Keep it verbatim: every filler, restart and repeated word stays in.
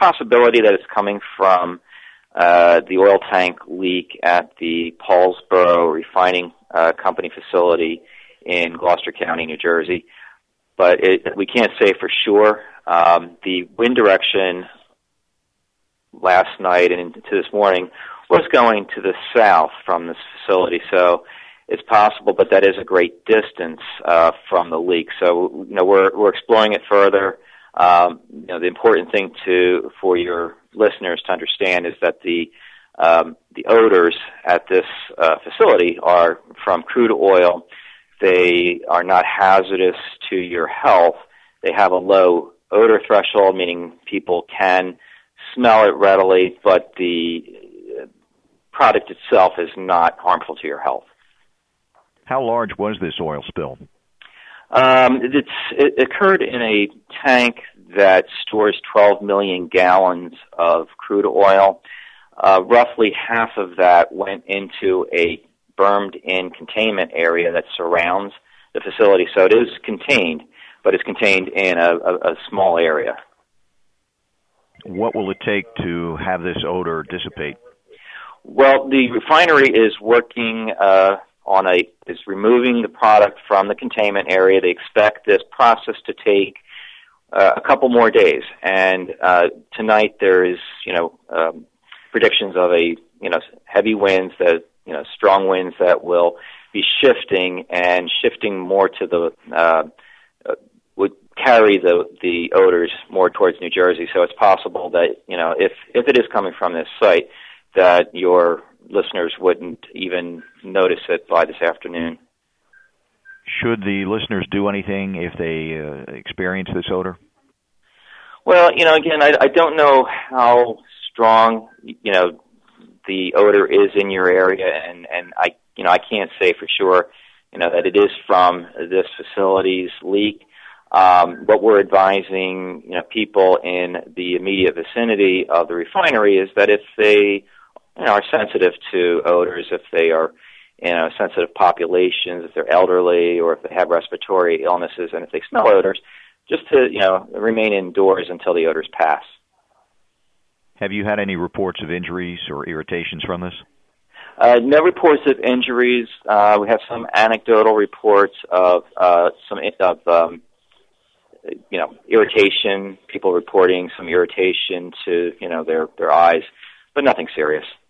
possibility that it's coming from uh, the oil tank leak at the Paulsboro Refining uh, Company facility in Gloucester County, New Jersey. But it, we can't say for sure. Um, the wind direction last night and into this morning was going to the south from this facility, so it's possible, but that is a great distance uh, from the leak. So, you know, we're we're exploring it further. Um, you know, the important thing to for your listeners to understand is that the um, the odors at this uh, facility are from crude oil. They are not hazardous to your health. They have a low odor threshold, meaning people can smell it readily, but the product itself is not harmful to your health. How large was this oil spill? Um, it's, it occurred in a tank that stores twelve million gallons of crude oil. Uh, roughly half of that went into a bermed-in containment area that surrounds the facility. So it is contained, but it's contained in a, a, a small area. What will it take to have this odor dissipate? Well, the refinery is working uh, on a is removing the product from the containment area. They expect this process to take uh, a couple more days, and uh, tonight there is you know um, predictions of a you know heavy winds that you know strong winds that will be shifting and shifting more to the uh, uh, would carry the the odors more towards New Jersey. So it's possible that you know if if it is coming from this site, that your listeners wouldn't even notice it by this afternoon. Should the listeners do anything if they uh, experience this odor? Well, you know, again, I, I don't know how strong, you know, the odor is in your area, and, and I, you know, I can't say for sure, you know, that it is from this facility's leak. Um, what we're advising, you know, people in the immediate vicinity of the refinery is that if they you know, are sensitive to odors, if they are, you know, sensitive populations, if they're elderly, or if they have respiratory illnesses, and if they smell odors, just to, you know, remain indoors until the odors pass. Have you had any reports of injuries or irritations from this? Uh, no reports of injuries. Uh, we have some anecdotal reports of uh, some of um, you know irritation. People reporting some irritation to you know their their eyes, but nothing serious.